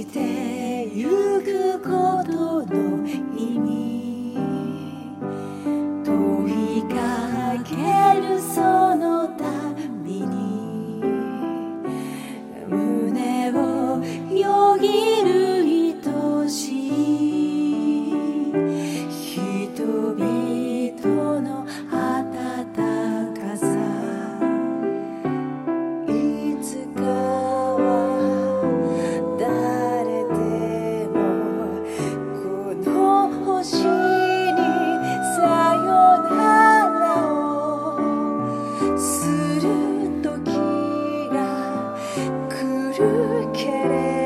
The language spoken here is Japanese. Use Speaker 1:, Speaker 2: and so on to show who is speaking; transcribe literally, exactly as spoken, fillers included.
Speaker 1: てゆくことの意味問いかけるそのたびに胸をよぎる愛しい人々の温かさいつかは誰でもこの星にさよならをする時が来るけれど